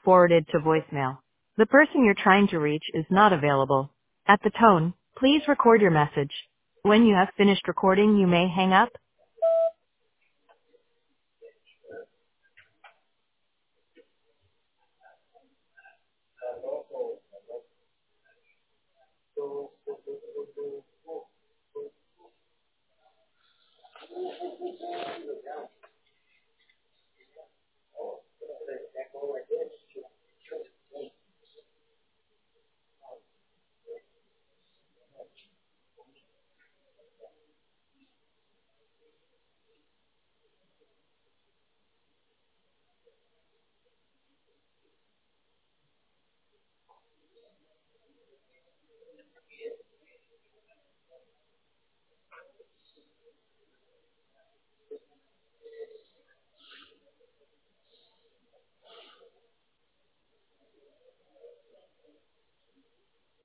forwarded to voicemail. The person you're trying to reach is not available. At the tone, please record your message. When you have finished recording, you may hang up.